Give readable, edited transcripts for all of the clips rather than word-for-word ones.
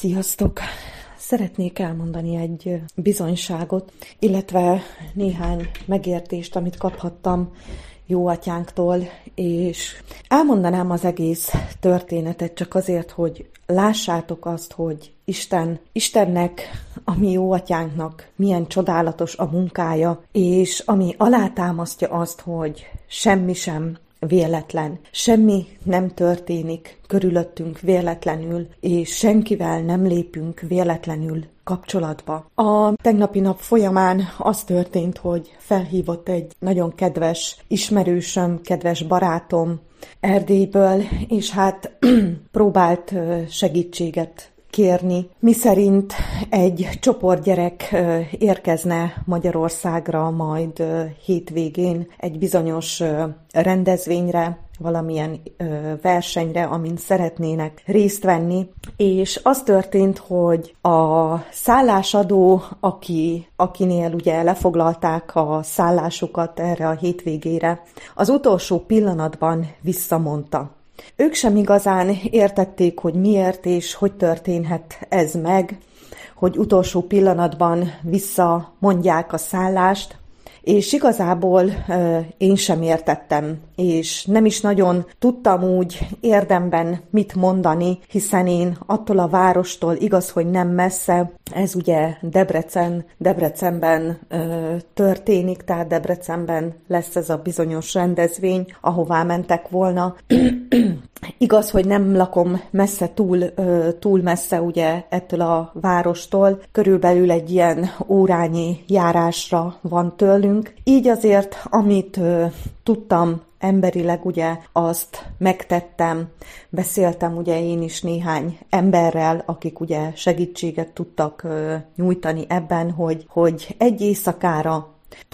Sziasztok! Szeretnék elmondani egy bizonyságot, illetve néhány megértést, amit kaphattam jó atyánktól, és elmondanám az egész történetet csak azért, hogy lássátok azt, hogy Istennek, a mi jó atyánknak milyen csodálatos a munkája, és ami alátámasztja azt, hogy semmi sem véletlen. Semmi nem történik körülöttünk véletlenül, és senkivel nem lépünk véletlenül kapcsolatba. A tegnapi nap folyamán az történt, hogy felhívott egy nagyon kedves ismerősöm, kedves barátom Erdélyből, és hát próbált segítséget kérni, miszerint egy csoport gyerek érkezne Magyarországra majd hétvégén egy bizonyos rendezvényre, valamilyen versenyre, amin szeretnének részt venni, és az történt, hogy a szállásadó, akinél ugye lefoglalták a szállásukat erre a hétvégére, az utolsó pillanatban visszamondta. Ők sem igazán értették, hogy miért és hogy történhet ez meg, hogy utolsó pillanatban visszamondják a szállást, és igazából én sem értettem, és nem is nagyon tudtam úgy érdemben mit mondani, hiszen én attól a várostól, igaz, hogy nem messze, ez ugye Debrecenben történik, tehát Debrecenben lesz ez a bizonyos rendezvény, ahová mentek volna. Igaz, hogy nem lakom messze, túl messze ugye ettől a várostól, körülbelül egy ilyen órányi járásra van tőlünk. Így azért, amit tudtam emberileg, ugye azt megtettem, beszéltem ugye én is néhány emberrel, akik ugye segítséget tudtak nyújtani ebben, hogy egy éjszakára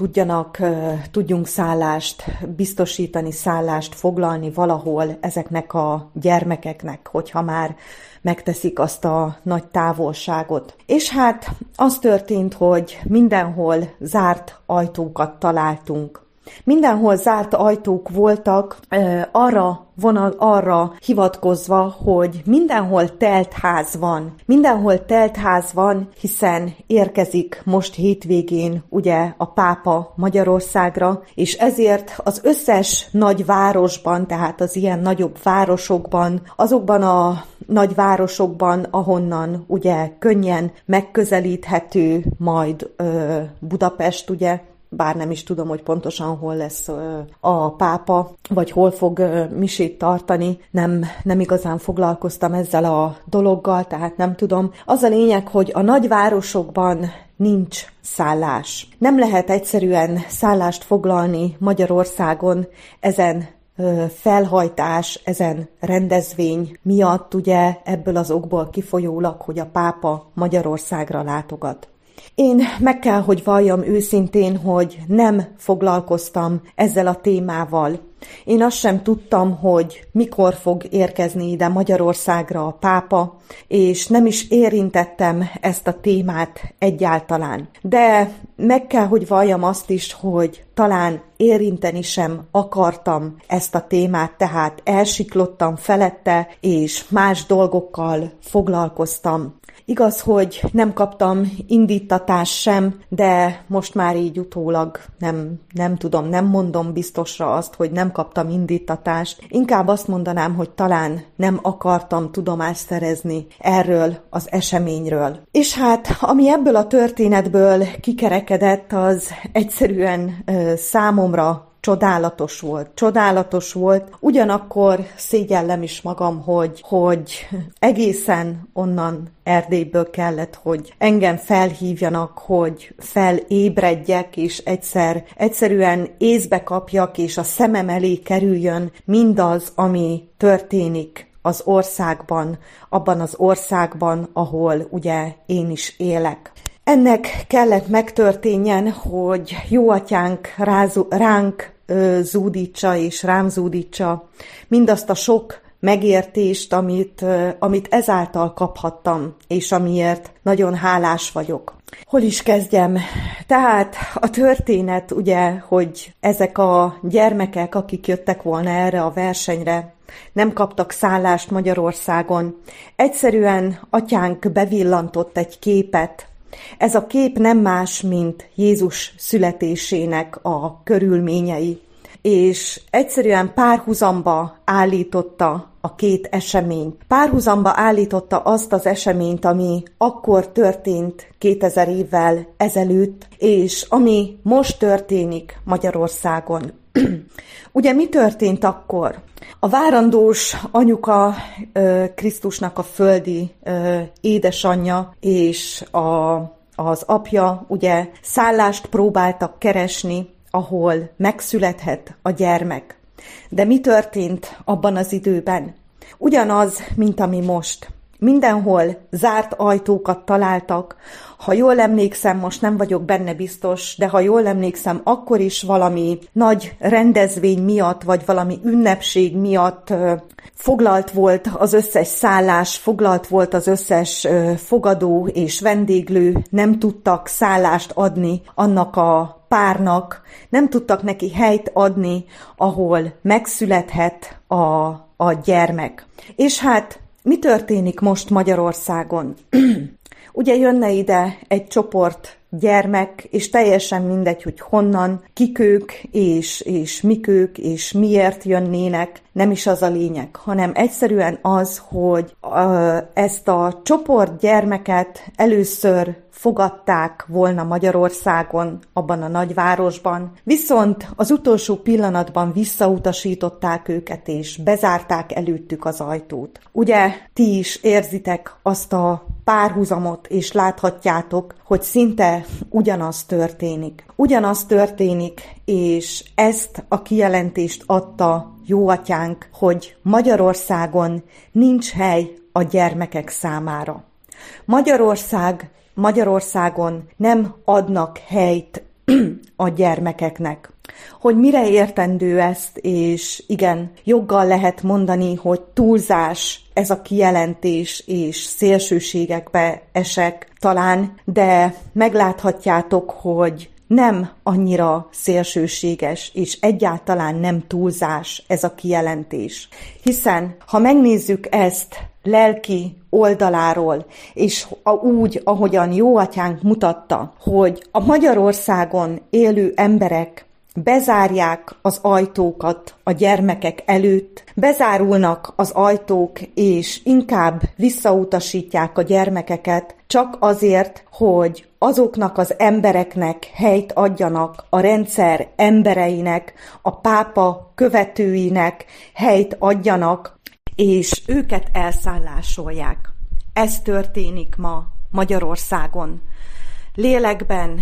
tudjunk szállást biztosítani, szállást foglalni valahol ezeknek a gyermekeknek, hogyha már megteszik azt a nagy távolságot. És hát az történt, hogy mindenhol zárt ajtókat találtunk. Mindenhol zárt ajtók voltak, arra hivatkozva, hogy mindenhol telt ház van. Mindenhol telt ház van, hiszen érkezik most hétvégén ugye a pápa Magyarországra, és ezért az összes nagy városban, tehát az ilyen nagyobb városokban, azokban a nagy városokban, ahonnan ugye könnyen megközelíthető majd Budapest, ugye, bár nem is tudom, hogy pontosan hol lesz a pápa, vagy hol fog misét tartani, nem igazán foglalkoztam ezzel a dologgal, tehát nem tudom. Az a lényeg, hogy a nagyvárosokban nincs szállás. Nem lehet egyszerűen szállást foglalni Magyarországon ezen felhajtás, ezen rendezvény miatt, ugye ebből az okból kifolyólag, hogy a pápa Magyarországra látogat. Én meg kell, hogy valljam őszintén, hogy nem foglalkoztam ezzel a témával. Én azt sem tudtam, hogy mikor fog érkezni ide Magyarországra a pápa, és nem is érintettem ezt a témát egyáltalán. De meg kell, hogy valljam azt is, hogy talán érinteni sem akartam ezt a témát, tehát elsiklottam felette, és más dolgokkal foglalkoztam. Igaz, hogy nem kaptam indítatást sem, de most már így utólag nem tudom, nem mondom biztosra azt, hogy nem kaptam indítatást. Inkább azt mondanám, hogy talán nem akartam tudomást szerezni erről az eseményről. És hát, ami ebből a történetből kikerekedett, az egyszerűen számomra csodálatos volt. Ugyanakkor szégyellem is magam, hogy egészen onnan Erdélyből kellett, hogy engem felhívjanak, hogy felébredjek, és egyszerűen észbe kapjak, és a szemem elé kerüljön mindaz, ami történik az országban, abban az országban, ahol ugye én is élek. Ennek kellett megtörténjen, hogy jó atyánk ránk zúdítsa és rám zúdítsa mindazt a sok megértést, amit ezáltal kaphattam, és amiért nagyon hálás vagyok. Hol is kezdjem? Tehát a történet ugye, hogy ezek a gyermekek, akik jöttek volna erre a versenyre, nem kaptak szállást Magyarországon. Egyszerűen atyánk bevillantott egy képet. Ez a kép nem más, mint Jézus születésének a körülményei, és egyszerűen párhuzamba állította a két eseményt. Párhuzamba állította azt az eseményt, ami akkor történt 2000 évvel ezelőtt, és ami most történik Magyarországon. Ugye mi történt akkor? A várandós anyuka, Krisztusnak a földi édesanyja és az apja ugye szállást próbáltak keresni, ahol megszülethet a gyermek. De mi történt abban az időben? Ugyanaz, mint ami most. Mindenhol zárt ajtókat találtak. Ha jól emlékszem, most nem vagyok benne biztos, de ha jól emlékszem, akkor is valami nagy rendezvény miatt, vagy valami ünnepség miatt foglalt volt az összes szállás, foglalt volt az összes fogadó és vendéglő, nem tudtak szállást adni annak a párnak, nem tudtak neki helyt adni, ahol megszülethet a gyermek. És hát mi történik most Magyarországon? Ugye jönne ide egy csoport gyermek, és teljesen mindegy, hogy honnan, kik ők, és mik ők, és miért jönnének, nem is az a lényeg, hanem egyszerűen az, hogy ezt a csoport gyermeket először fogadták volna Magyarországon, abban a nagyvárosban, viszont az utolsó pillanatban visszautasították őket, és bezárták előttük az ajtót. Ugye ti is érzitek azt a párhuzamot, és láthatjátok, hogy szinte ugyanaz történik. Ugyanaz történik, és ezt a kijelentést adta Jóatyánk, hogy Magyarországon nincs hely a gyermekek számára. Magyarországon nem adnak helyt a gyermekeknek. Hogy mire értendő ezt, és igen, joggal lehet mondani, hogy túlzás ez a kijelentés, és szélsőségekbe esek talán, de megláthatjátok, hogy nem annyira szélsőséges, és egyáltalán nem túlzás ez a kijelentés. Hiszen, ha megnézzük ezt lelki oldaláról, és úgy, ahogyan Jóatyánk mutatta, hogy a Magyarországon élő emberek bezárják az ajtókat a gyermekek előtt, bezárulnak az ajtók, és inkább visszautasítják a gyermekeket, csak azért, hogy azoknak az embereknek helyt adjanak, a rendszer embereinek, a pápa követőinek helyt adjanak, és őket elszállásolják. Ez történik ma Magyarországon. Lélekben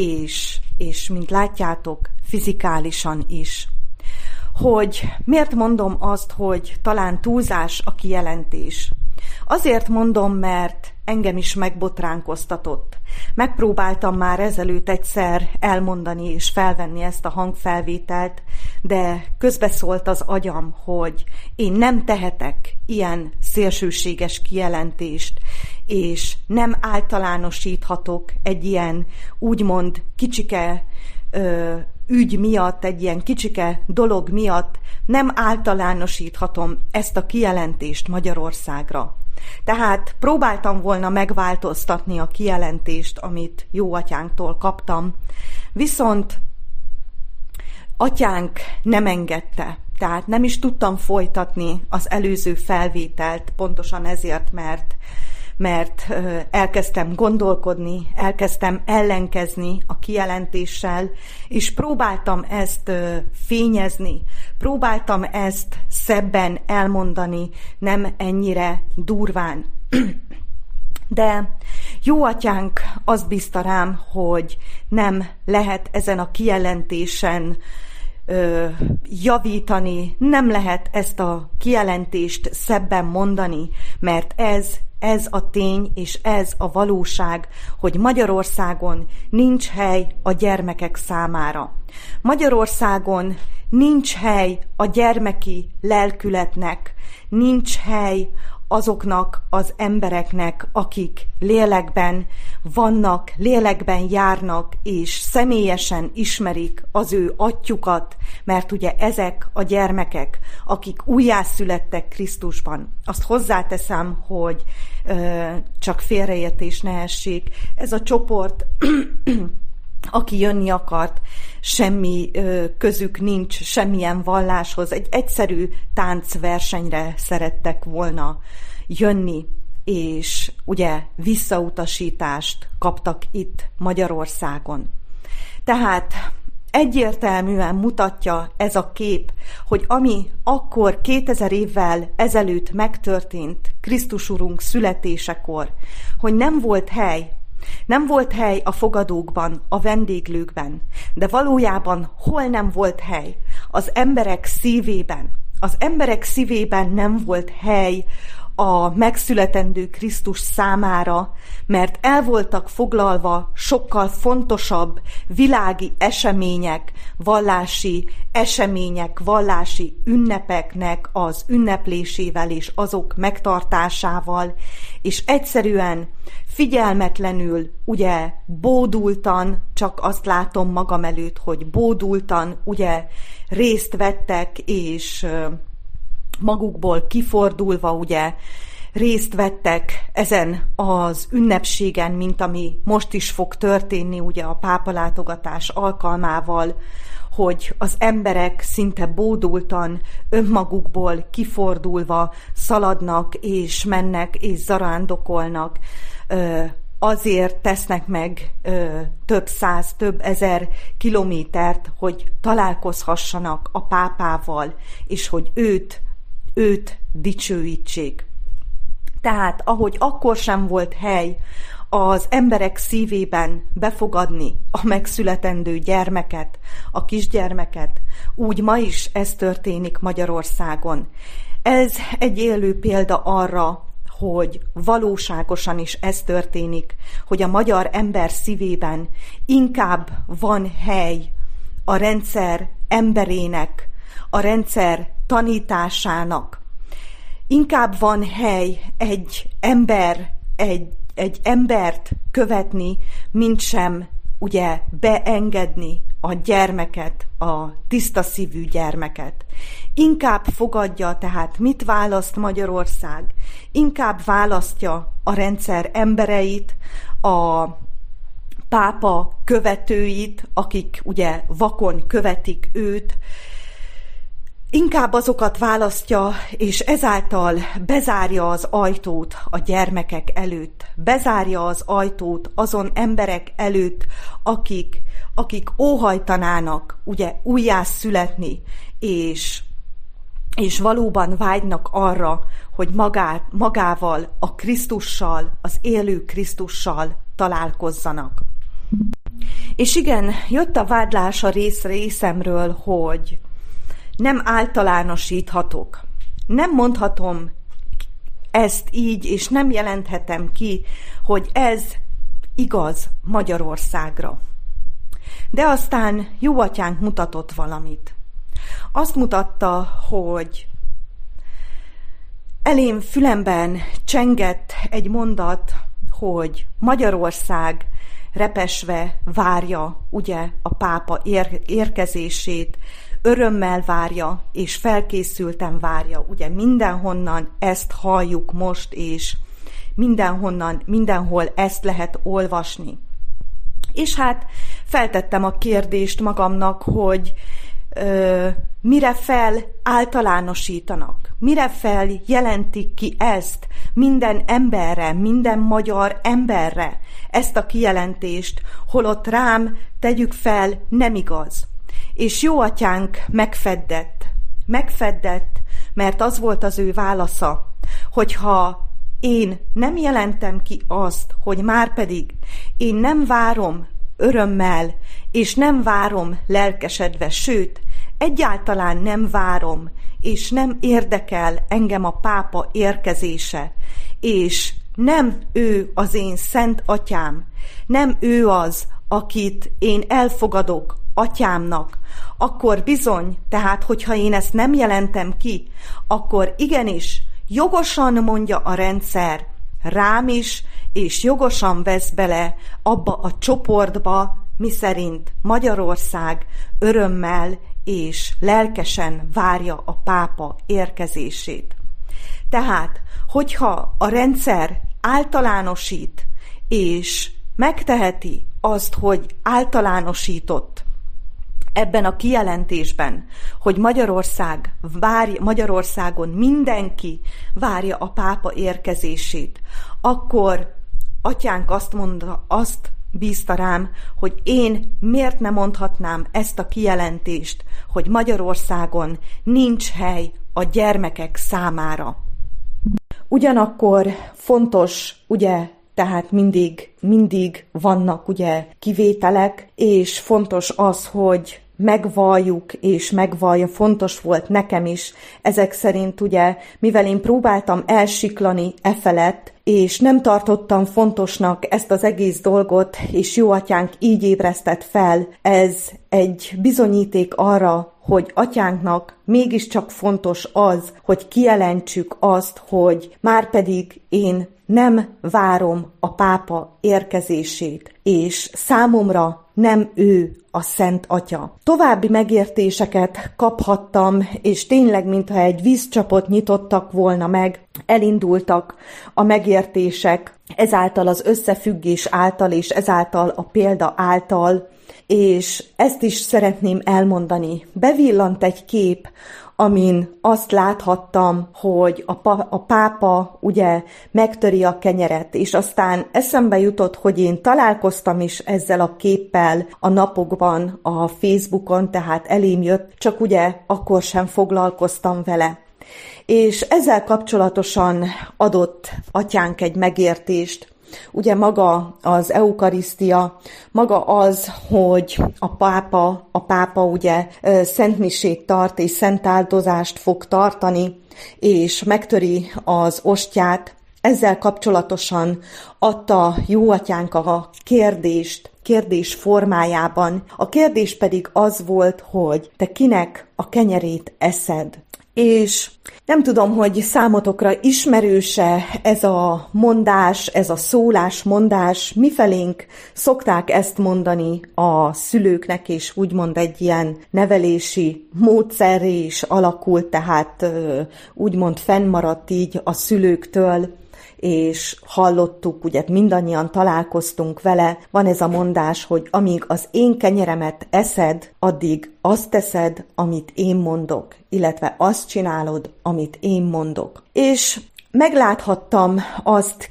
és mint látjátok, fizikálisan is. Hogy miért mondom azt, hogy talán túlzás a kijelentés? Azért mondom, mert engem is megbotránkoztatott. Megpróbáltam már ezelőtt egyszer elmondani és felvenni ezt a hangfelvételt, de közbeszólt az agyam, hogy én nem tehetek ilyen szélsőséges kijelentést, és nem általánosíthatok egy ilyen úgymond kicsike ügy miatt, egy ilyen kicsike dolog miatt, nem általánosíthatom ezt a kijelentést Magyarországra. Tehát próbáltam volna megváltoztatni a kijelentést, amit Jóatyánktól kaptam, viszont atyánk nem engedte. Tehát nem is tudtam folytatni az előző felvételt, pontosan ezért, mert elkezdtem gondolkodni, elkezdtem ellenkezni a kijelentéssel, és próbáltam ezt fényezni, próbáltam ezt szebben elmondani, nem ennyire durván. De Jóatyánk azt bízta rám, hogy nem lehet ezen a kijelentésen javítani, nem lehet ezt a kijelentést szebben mondani, mert ez a tény és ez a valóság, hogy Magyarországon nincs hely a gyermekek számára. Magyarországon nincs hely a gyermeki lelkületnek, nincs hely azoknak az embereknek, akik lélekben vannak, lélekben járnak, és személyesen ismerik az ő atyukat, mert ugye ezek a gyermekek, akik újjászülettek Krisztusban. Azt hozzáteszem, hogy csak félreértés ne essék. Ez a csoport, aki jönni akart, semmi közük nincs semmilyen valláshoz, egy egyszerű táncversenyre szerettek volna jönni, és ugye visszautasítást kaptak itt Magyarországon. Tehát egyértelműen mutatja ez a kép, hogy ami akkor 2000 évvel ezelőtt megtörtént Krisztus Urunk születésekor, hogy nem volt hely, nem volt hely a fogadókban, a vendéglőkben, de valójában hol nem volt hely? Az emberek szívében. Az emberek szívében nem volt hely a megszületendő Krisztus számára, mert el voltak foglalva sokkal fontosabb világi események, vallási események, vallási ünnepeknek az ünneplésével és azok megtartásával, és egyszerűen figyelmetlenül, ugye bódultan, csak azt látom magam előtt, hogy bódultan, ugye részt vettek, és magukból kifordulva, ugye részt vettek ezen az ünnepségen, mint ami most is fog történni, ugye a pápalátogatás alkalmával, hogy az emberek szinte bódultan, önmagukból kifordulva szaladnak, és mennek, és zarándokolnak, azért tesznek meg több száz, több ezer kilométert, hogy találkozhassanak a pápával, és hogy őt dicsőítsék. Tehát, ahogy akkor sem volt hely az emberek szívében befogadni a megszületendő gyermeket, a kisgyermeket, úgy ma is ez történik Magyarországon. Ez egy élő példa arra, hogy valóságosan is ez történik, hogy a magyar ember szívében inkább van hely a rendszer emberének, a rendszer tanításának. Inkább van hely egy embert követni, mint sem ugye beengedni a gyermeket, a tiszta szívű gyermeket. Inkább fogadja, tehát mit választ Magyarország? Inkább választja a rendszer embereit, a pápa követőit, akik ugye vakon követik őt, inkább azokat választja, és ezáltal bezárja az ajtót a gyermekek előtt. Bezárja az ajtót azon emberek előtt, akik óhajtanának ugye újjászületni, és valóban vágynak arra, hogy magával, a Krisztussal, az élő Krisztussal találkozzanak. És igen, jött a vádlás a részemről, hogy nem általánosíthatok. Nem mondhatom ezt így, és nem jelenthetem ki, hogy ez igaz Magyarországra. De aztán Jóatyánk mutatott valamit. Azt mutatta, hogy elém fülemben csengett egy mondat, hogy Magyarország repesve várja ugye a pápa érkezését, örömmel várja, és felkészülten várja. Ugye mindenhonnan ezt halljuk most, és mindenhol ezt lehet olvasni. És hát feltettem a kérdést magamnak, hogy mire fel általánosítanak, mire fel jelentik ki ezt minden emberre, minden magyar emberre, ezt a kijelentést, holott rám tegyük fel, nem igaz. És Jóatyánk megfeddett, mert az volt az ő válasza, hogyha én nem jelentem ki azt, hogy márpedig én nem várom örömmel, és nem várom lelkesedve, sőt, egyáltalán nem várom, és nem érdekel engem a pápa érkezése, és nem ő az én szent atyám, nem ő az, akit én elfogadok atyámnak, akkor bizony, tehát hogyha én ezt nem jelentem ki, akkor igenis jogosan mondja a rendszer rám is, és jogosan vesz bele abba a csoportba, miszerint Magyarország örömmel és lelkesen várja a pápa érkezését. Tehát, hogyha a rendszer általánosít, és megteheti azt, hogy általánosított ebben a kijelentésben, hogy Magyarországon mindenki várja a pápa érkezését, akkor atyánk azt bízta rám, hogy én miért ne mondhatnám ezt a kijelentést, hogy Magyarországon nincs hely a gyermekek számára. Ugyanakkor fontos, ugye, tehát mindig vannak ugye kivételek, és fontos az, hogy megvalljuk, és megvallja, fontos volt nekem is, ezek szerint ugye, mivel én próbáltam elsiklani efelett, és nem tartottam fontosnak ezt az egész dolgot, és jó atyánk így ébresztett fel, ez egy bizonyíték arra, hogy atyánknak mégiscsak fontos az, hogy kijelentsük azt, hogy márpedig én nem várom a pápa érkezését, és számomra nem ő a Szent Atya. További megértéseket kaphattam, és tényleg, mintha egy vízcsapot nyitottak volna meg, elindultak a megértések ezáltal az összefüggés által, és ezáltal a példa által, és ezt is szeretném elmondani. Bevillant egy kép, amin azt láthattam, hogy a pápa ugye megtöri a kenyeret, és aztán eszembe jutott, hogy én találkoztam is ezzel a képpel a napokban a Facebookon, tehát elém jött, csak ugye akkor sem foglalkoztam vele. És ezzel kapcsolatosan adott atyánk egy megértést. Ugye maga az eukarisztia, maga az, hogy a pápa ugye szentmisét tart és szentáldozást fog tartani, és megtöri az ostját. Ezzel kapcsolatosan adta jó atyánk a kérdés formájában. A kérdés pedig az volt, hogy te kinek a kenyerét eszed? És nem tudom, hogy számotokra ismerőse ez a mondás, ez a szólásmondás, mifelénk szokták ezt mondani a szülőknek, és úgymond egy ilyen nevelési módszerré is alakult, tehát úgymond fennmaradt így a szülőktől, és hallottuk, ugye mindannyian találkoztunk vele, van ez a mondás, hogy amíg az én kenyeremet eszed, addig azt teszed, amit én mondok, illetve azt csinálod, amit én mondok. És megláthattam azt,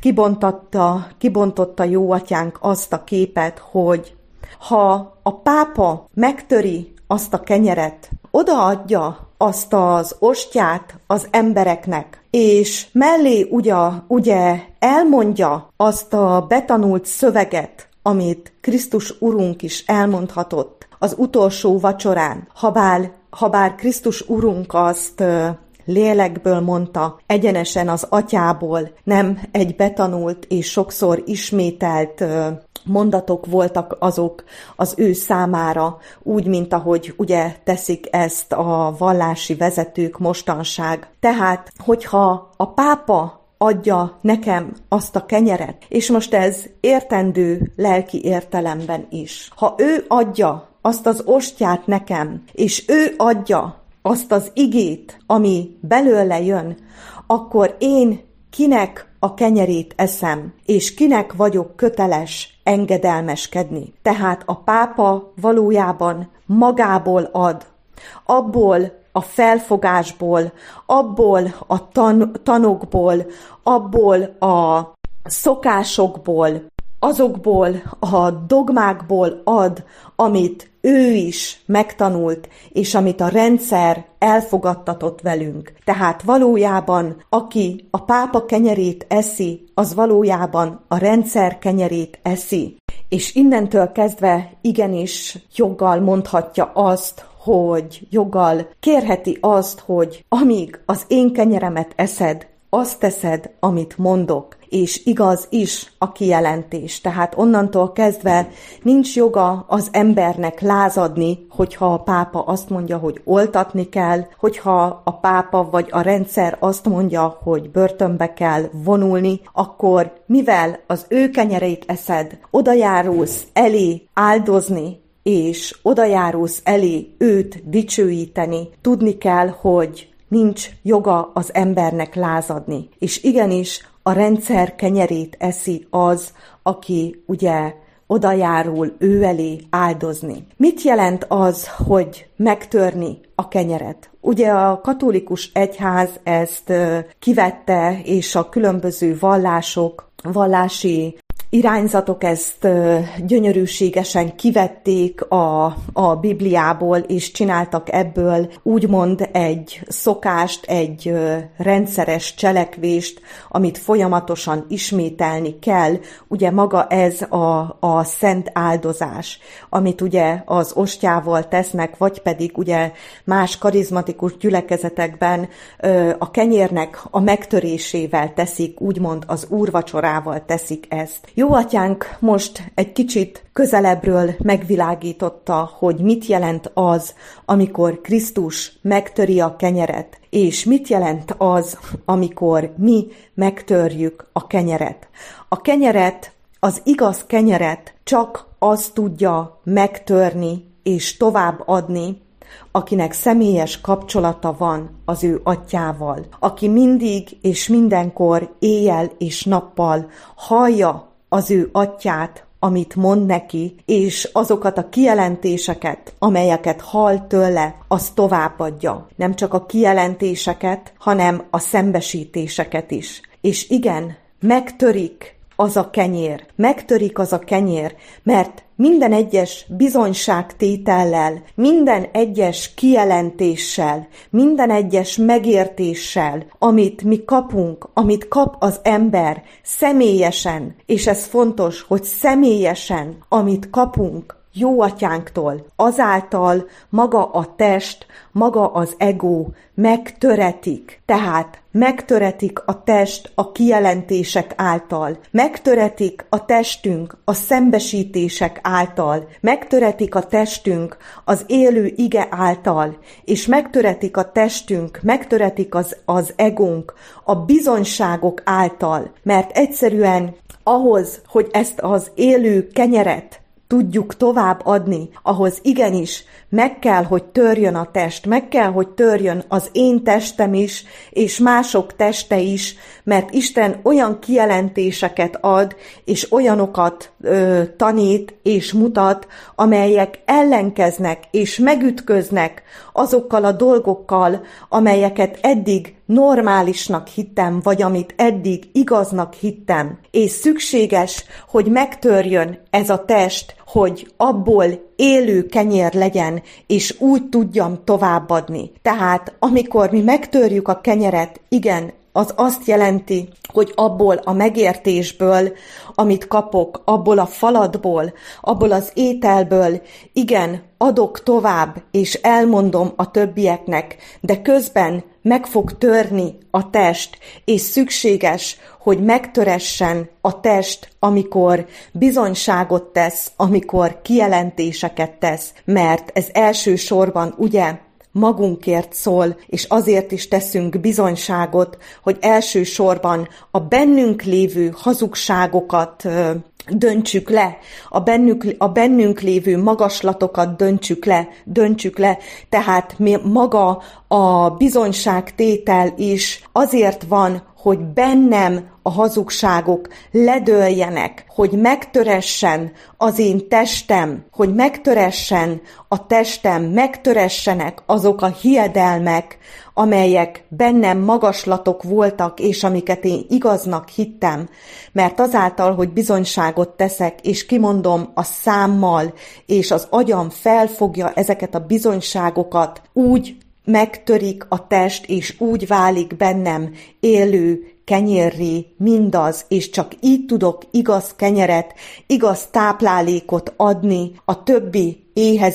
kibontotta jó atyánk azt a képet, hogy ha a pápa megtöri azt a kenyeret, odaadja azt az ostját az embereknek, és mellé ugye elmondja azt a betanult szöveget, amit Krisztus Urunk is elmondhatott az utolsó vacsorán, habár Krisztus Urunk azt lélekből mondta, egyenesen az atyából, nem egy betanult és sokszor ismételt mondatok voltak azok az ő számára, úgy, mint ahogy ugye teszik ezt a vallási vezetők mostanság. Tehát, hogyha a pápa adja nekem azt a kenyeret, és most ez értendő lelki értelemben is. Ha ő adja azt az ostját nekem, és ő adja azt az igét, ami belőle jön, akkor én kinek a kenyerét eszem, és kinek vagyok köteles engedelmeskedni. Tehát a pápa valójában magából ad, abból a felfogásból, abból a tanokból, abból a szokásokból, azokból a dogmákból ad, amit ő is megtanult, és amit a rendszer elfogadtatott velünk. Tehát valójában, aki a pápa kenyerét eszi, az valójában a rendszer kenyerét eszi. És innentől kezdve igenis joggal mondhatja azt, hogy joggal kérheti azt, hogy amíg az én kenyeremet eszed, azt teszed, amit mondok, és igaz is a kijelentés. Tehát onnantól kezdve nincs joga az embernek lázadni, hogyha a pápa azt mondja, hogy oltatni kell, hogyha a pápa vagy a rendszer azt mondja, hogy börtönbe kell vonulni, akkor mivel az ő kenyerét eszed, odajárulsz elé áldozni, és odajárulsz elé őt dicsőíteni, tudni kell, hogy nincs joga az embernek lázadni. És igenis, a rendszer kenyerét eszi az, aki ugye odajárul ő elé áldozni. Mit jelent az, hogy megtörni a kenyeret? Ugye a katolikus egyház ezt kivette, és a különböző vallási irányzatok ezt gyönyörűségesen kivették a Bibliából, és csináltak ebből úgymond egy szokást, egy rendszeres cselekvést, amit folyamatosan ismételni kell. Ugye maga ez a szent áldozás, amit ugye az ostjával tesznek, vagy pedig ugye más karizmatikus gyülekezetekben a kenyérnek a megtörésével teszik, úgymond az úrvacsorával teszik ezt. Jó atyánk most egy kicsit közelebbről megvilágította, hogy mit jelent az, amikor Krisztus megtöri a kenyeret, és mit jelent az, amikor mi megtörjük a kenyeret. A kenyeret, az igaz kenyeret csak az tudja megtörni és továbbadni, akinek személyes kapcsolata van az ő atyával, aki mindig és mindenkor éjjel és nappal hallja az ő atyát, amit mond neki, és azokat a kijelentéseket, amelyeket hall tőle, azt továbbadja. Nem csak a kijelentéseket, hanem a szembesítéseket is. És igen, megtörik az a kenyér, mert minden egyes bizonyságtétellel, minden egyes kijelentéssel, minden egyes megértéssel, amit mi kapunk, amit kap az ember személyesen, és ez fontos, hogy személyesen, amit kapunk jó atyánktól, azáltal maga a test, maga az ego megtöretik. Tehát megtöretik a test a kijelentések által, megtöretik a testünk a szembesítések által, megtöretik a testünk az élő ige által, és megtöretik a testünk, megtöretik az egónk a bizonyságok által, mert egyszerűen ahhoz, hogy ezt az élő kenyeret tudjuk tovább adni, ahhoz igenis meg kell, hogy törjön a test, meg kell, hogy törjön az én testem is, és mások teste is, mert Isten olyan kijelentéseket ad, és olyanokat tanít és mutat, amelyek ellenkeznek és megütköznek azokkal a dolgokkal, amelyeket eddig normálisnak hittem, vagy amit eddig igaznak hittem. És szükséges, hogy megtörjön ez a test, hogy abból élő kenyér legyen, és úgy tudjam továbbadni. Tehát, amikor mi megtörjük a kenyeret, igen, az azt jelenti, hogy abból a megértésből, amit kapok, abból a falatból, abból az ételből, igen, adok tovább, és elmondom a többieknek, de közben meg fog törni a test, és szükséges, hogy megtöressen a test, amikor bizonyságot tesz, amikor kijelentéseket tesz, mert ez elsősorban ugye magunkért szól, és azért is teszünk bizonyságot, hogy elsősorban a bennünk lévő hazugságokat döntsük le, a bennünk lévő magaslatokat döntsük le, tehát maga a bizonyságtétel is azért van, hogy bennem a hazugságok ledőljenek, hogy megtöressen az én testem, hogy megtöressen a testem, megtöressenek azok a hiedelmek, amelyek bennem magaslatok voltak, és amiket én igaznak hittem, mert azáltal, hogy bizonyságot teszek, és kimondom a számmal, és az agyam felfogja ezeket a bizonyságokat, úgy megtörik a test, és úgy válik bennem élő kenyérré mindaz, és csak így tudok igaz kenyeret, igaz táplálékot adni a többi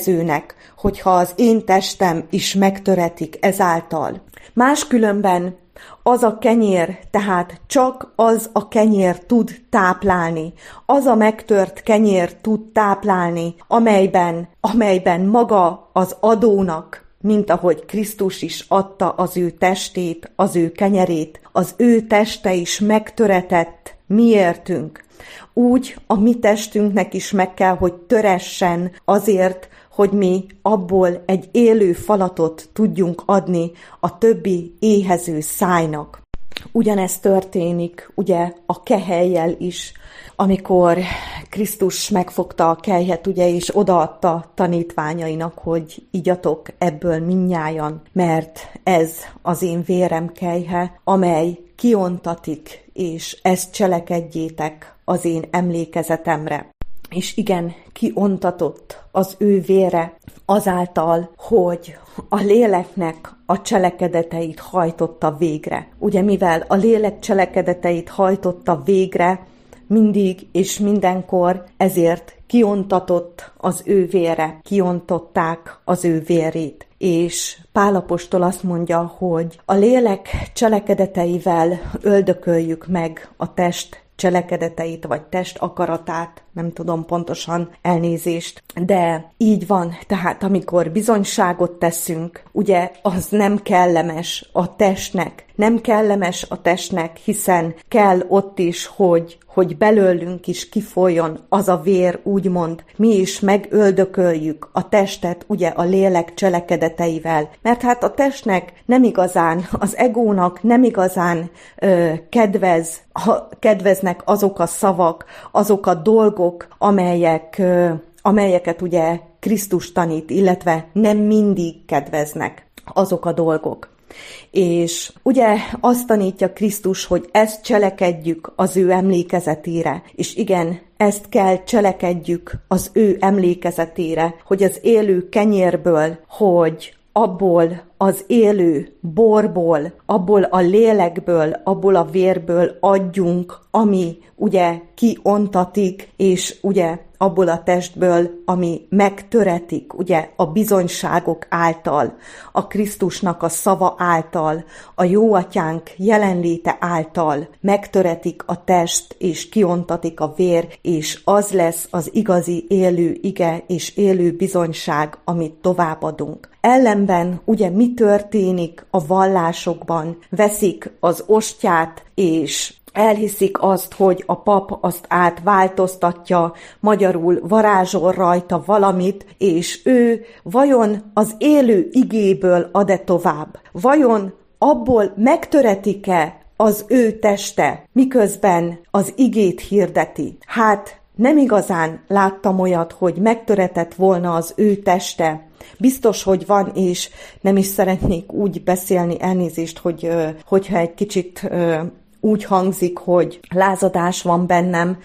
éhezőnek, hogyha az én testem is megtöretik ezáltal. Máskülönben Az a kenyér, tehát csak az a kenyér tud táplálni, az a megtört kenyér tud táplálni, amelyben maga az adónak, mint ahogy Krisztus is adta az ő testét, az ő kenyerét, az ő teste is megtöretett miértünk. Úgy a mi testünknek is meg kell, hogy töressen azért, hogy mi abból egy élő falatot tudjunk adni a többi éhező szájnak. Ugyanezt történik ugye a kehelyjel is, amikor Krisztus megfogta a kelyhet, ugye, és odaadta tanítványainak, hogy igyatok ebből mindnyájan, mert ez az én vérem kelyhe, amely kiontatik, és ezt cselekedjétek az én emlékezetemre. És igen, kiontatott az ő vére azáltal, hogy a léleknek a cselekedeteit hajtotta végre. Ugye mivel a lélek cselekedeteit hajtotta végre, mindig és mindenkor, ezért kiontatott az ő vére, kiontották az ő vérét. És Pál apostol azt mondja, hogy a lélek cselekedeteivel öldököljük meg a test cselekedeteit, vagy test akaratát, nem tudom pontosan, elnézést, de így van, tehát amikor bizonyságot teszünk, ugye az nem kellemes a testnek, hiszen kell ott is, hogy belőlünk is kifolyjon az a vér, úgymond, mi is megöldököljük a testet, ugye a lélek cselekedeteivel, mert hát a testnek nem igazán, az egónak nem igazán kedveznek azok a szavak, azok a dolgok, amelyeket ugye Krisztus tanít, illetve nem mindig kedveznek azok a dolgok. És ugye azt tanítja Krisztus, hogy ezt cselekedjük az ő emlékezetére, és igen, ezt kell cselekedjük az ő emlékezetére, hogy az élő kenyérből, hogy abból az élő borból, abból a lélekből, abból a vérből adjunk, ami ugye kiontatik, és ugye abból a testből, ami megtöretik, ugye a bizonyságok által, a Krisztusnak a szava által, a Jóatyánk jelenléte által megtöretik a test, és kiontatik a vér, és az lesz az igazi élő ige és élő bizonyság, amit továbbadunk. Ellenben ugye mi történik a vallásokban? Veszik az ostját, és elhiszik azt, hogy a pap azt átváltoztatja, magyarul varázsol rajta valamit, és ő vajon az élő igéből ad-e tovább? Vajon abból megtöretik-e az ő teste, miközben az igét hirdeti? Hát nem igazán láttam olyat, hogy megtöretett volna az ő teste. Biztos, hogy van, és nem is szeretnék úgy beszélni, elnézést, hogyha egy kicsit úgy hangzik, hogy lázadás van bennem,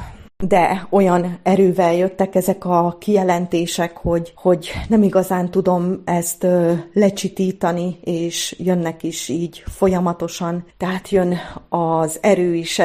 de olyan erővel jöttek ezek a kijelentések, hogy nem igazán tudom ezt lecsitítani, és jönnek is így folyamatosan. Tehát jön az erő is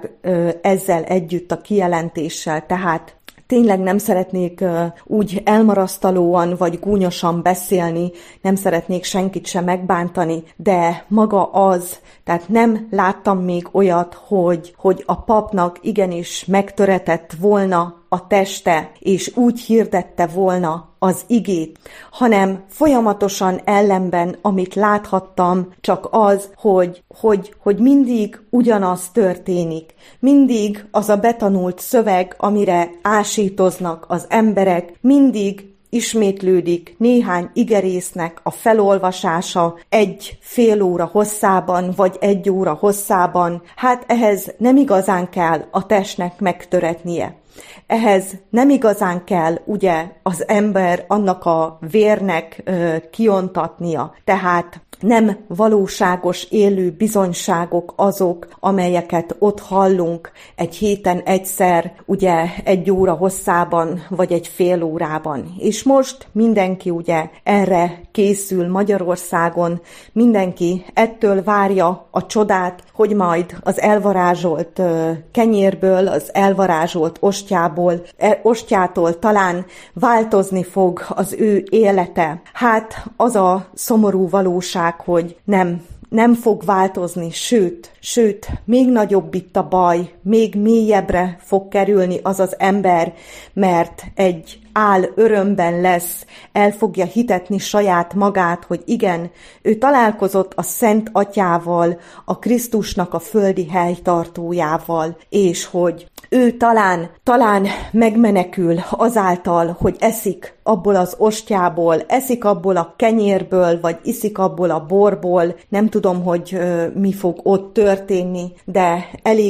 ezzel együtt a kijelentéssel, tehát tényleg nem szeretnék úgy elmarasztalóan vagy gúnyosan beszélni, nem szeretnék senkit sem megbántani, de maga az, tehát nem láttam még olyat, hogy a papnak igenis megtöretett volna a teste, és úgy hirdette volna az igét, hanem folyamatosan ellenben, amit láthattam, csak az, hogy mindig ugyanaz történik. Mindig az a betanult szöveg, amire ásítoznak az emberek, mindig ismétlődik néhány igerésznek a felolvasása egy fél óra hosszában, vagy egy óra hosszában. Hát ehhez nem igazán kell a testnek megtöretnie. Ehhez nem igazán kell ugye az ember annak a vérnek kiontatnia. Tehát nem valóságos élő bizonyságok azok, amelyeket ott hallunk egy héten egyszer, ugye egy óra hosszában, vagy egy fél órában. És most mindenki ugye erre készül Magyarországon, mindenki ettől várja a csodát, hogy majd az elvarázsolt kenyérből, az elvarázsolt ostjától talán változni fog az ő élete. Hát az a szomorú valóság, hogy nem fog változni, sőt, még nagyobb itt a baj, még mélyebbre fog kerülni az az ember, mert egy örömben lesz, el fogja hitetni saját magát, hogy igen, ő találkozott a Szent Atyával, a Krisztusnak a földi helytartójával, és hogy ő talán megmenekül azáltal, hogy eszik abból az ostyából, eszik abból a kenyérből, vagy iszik abból a borból. Nem tudom, hogy mi fog ott történni, de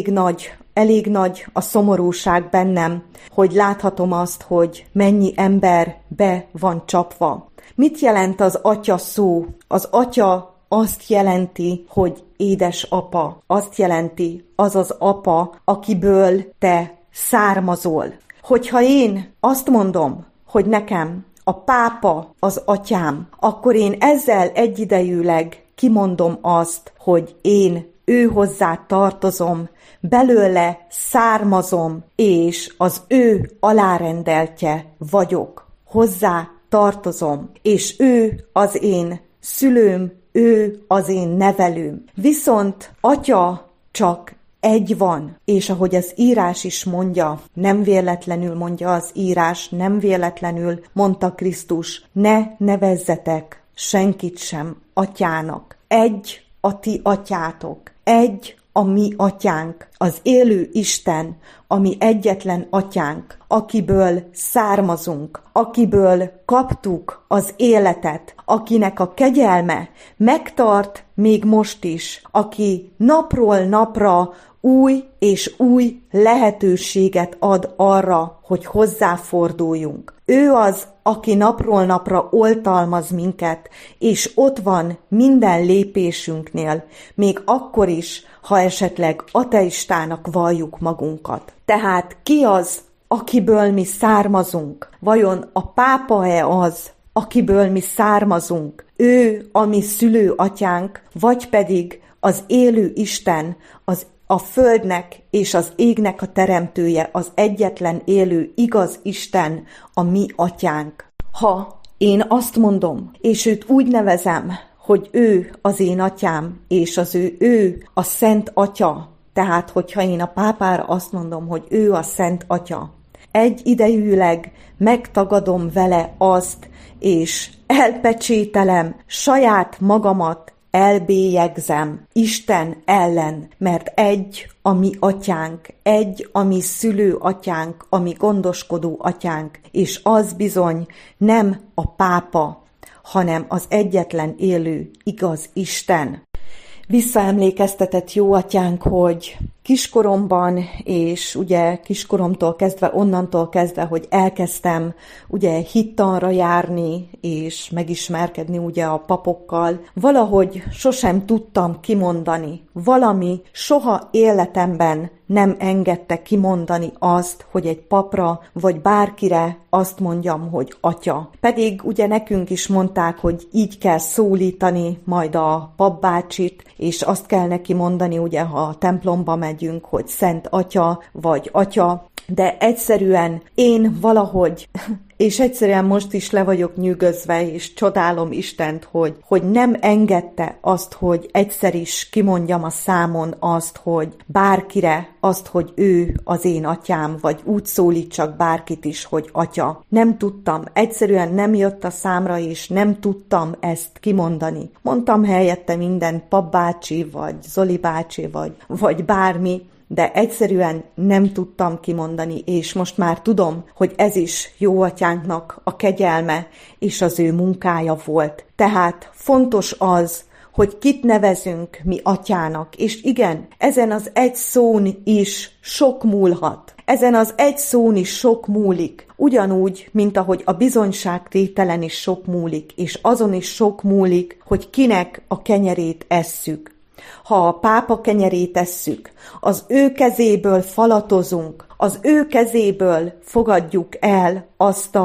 elég nagy a szomorúság bennem, hogy láthatom azt, hogy mennyi ember be van csapva. Mit jelent az atya szó? Az atya azt jelenti, hogy édesapa. Azt jelenti, az az apa, akiből te származol. Hogyha én azt mondom, hogy nekem a pápa az atyám, akkor én ezzel egyidejűleg kimondom azt, hogy én ő hozzá tartozom, belőle származom, és az ő alárendeltje vagyok. Hozzá tartozom, és ő az én szülőm, ő az én nevelőm. Viszont atya csak egy van, és ahogy az írás is mondja, nem véletlenül mondja az írás, nem véletlenül mondta Krisztus, ne nevezzetek senkit sem atyának. Egy a ti atyátok, egy a mi atyánk, az élő Isten, ami egyetlen atyánk, akiből származunk, akiből kaptuk az életet, akinek a kegyelme megtart még most is, aki napról napra új és új lehetőséget ad arra, hogy hozzáforduljunk. Ő az, aki napról napra oltalmaz minket, és ott van minden lépésünknél, még akkor is, ha esetleg ateistának valljuk magunkat. Tehát ki az, akiből mi származunk? Vajon a pápa-e az, akiből mi származunk? Ő a mi szülőatyánk, vagy pedig az élő Isten, a földnek és az égnek a teremtője, az egyetlen élő igaz Isten, a mi atyánk. Ha én azt mondom, és őt úgy nevezem, hogy ő az én atyám, és az ő a Szent Atya, tehát hogyha én a pápára azt mondom, hogy ő a Szent Atya, egyidejűleg megtagadom vele azt, és elpecsételem saját magamat, elbélyegzem Isten ellen, mert egy a mi atyánk, egy a mi szülő atyánk, a mi gondoskodó atyánk, és az bizony nem a pápa, hanem az egyetlen élő, igaz Isten. Visszaemlékeztetett jó atyánk, hogy kiskoromban, és ugye kiskoromtól kezdve, onnantól kezdve, hogy elkezdtem ugye hittanra járni, és megismerkedni ugye a papokkal, valahogy sosem tudtam kimondani. Valami soha életemben nem engedte kimondani azt, hogy egy papra, vagy bárkire azt mondjam, hogy atya. Pedig ugye nekünk is mondták, hogy így kell szólítani majd a papbácsit, és azt kell neki mondani, ugye, ha a templomba megyünk, hogy Szent Atya, vagy Atya, de egyszerűen én valahogy, és egyszerűen most is le vagyok nyűgözve, és csodálom Istent, hogy nem engedte azt, hogy egyszer is kimondjam a számon azt, hogy bárkire azt, hogy ő az én atyám, vagy úgy szólítsak bárkit is, hogy atya. Nem tudtam, egyszerűen nem jött a számra, és nem tudtam ezt kimondani. Mondtam helyette minden papbácsi, vagy Zoli bácsi, vagy bármi, de egyszerűen nem tudtam kimondani, és most már tudom, hogy ez is jó atyánknak a kegyelme és az ő munkája volt. Tehát fontos az, hogy kit nevezünk mi atyának, és igen, ezen az egy szón is sok múlhat. Ezen az egy szón is sok múlik, ugyanúgy, mint ahogy a bizonyságtételen is sok múlik, és azon is sok múlik, hogy kinek a kenyerét esszük. Ha a pápa kenyerét esszük, az ő kezéből falatozunk, az ő kezéből fogadjuk el azt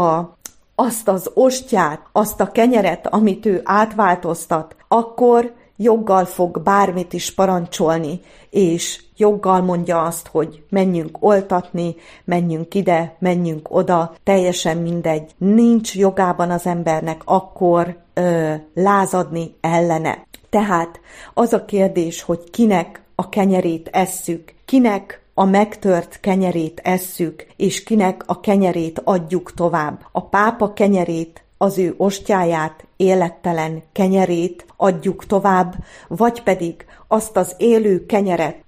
az ostyát, azt a kenyeret, amit ő átváltoztat, akkor joggal fog bármit is parancsolni, és joggal mondja azt, hogy menjünk oltatni, menjünk ide, menjünk oda, teljesen mindegy. Nincs jogában az embernek akkor lázadni ellene. Tehát az a kérdés, hogy kinek a kenyerét esszük, kinek a megtört kenyerét esszük, és kinek a kenyerét adjuk tovább. A pápa kenyerét, az ő ostjáját, élettelen kenyerét adjuk tovább, vagy pedig azt az élő kenyeret,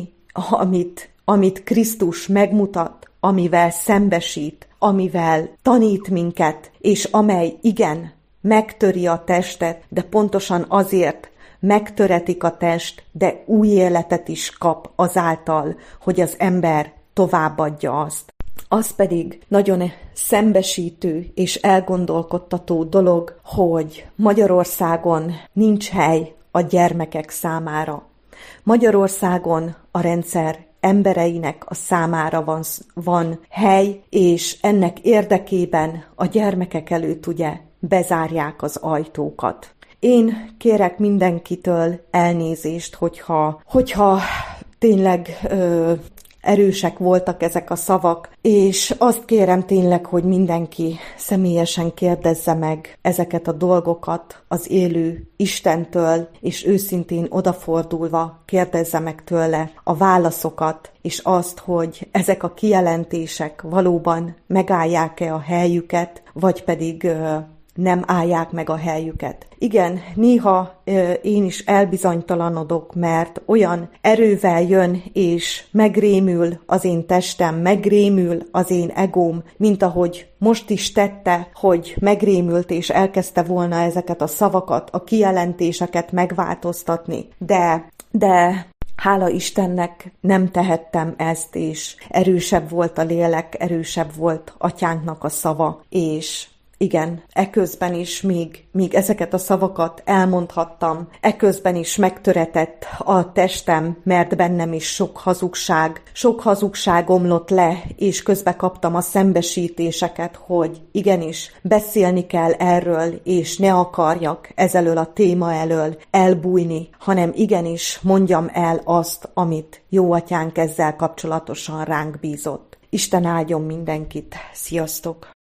amit Krisztus megmutat, amivel szembesít, amivel tanít minket, és amely igen, megtöri a testet, de pontosan azért megtöretik a test, de új életet is kap azáltal, hogy az ember továbbadja azt. Az pedig nagyon szembesítő és elgondolkodtató dolog, hogy Magyarországon nincs hely a gyermekek számára. Magyarországon a rendszer embereinek a számára van hely, és ennek érdekében a gyermekek előtt ugye bezárják az ajtókat. Én kérek mindenkitől elnézést, hogyha tényleg erősek voltak ezek a szavak, és azt kérem tényleg, hogy mindenki személyesen kérdezze meg ezeket a dolgokat az élő Istentől, és őszintén odafordulva kérdezze meg tőle a válaszokat, és azt, hogy ezek a kijelentések valóban megállják-e a helyüket, vagy pedig nem állják meg a helyüket. Igen, néha én is elbizonytalanodok, mert olyan erővel jön, és megrémül az én testem, megrémül az én egóm, mint ahogy most is tette, hogy megrémült, és elkezdte volna ezeket a szavakat, a kijelentéseket megváltoztatni. De hála Istennek nem tehettem ezt, és erősebb volt a lélek, erősebb volt atyánknak a szava, és igen, eközben is még ezeket a szavakat elmondhattam, eközben is megtöretett a testem, mert bennem is sok hazugság omlott le, és közben kaptam a szembesítéseket, hogy igenis, beszélni kell erről, és ne akarjak ezelől a téma elől elbújni, hanem igenis mondjam el azt, amit jó atyánk ezzel kapcsolatosan ránk bízott. Isten áldjon mindenkit, sziasztok!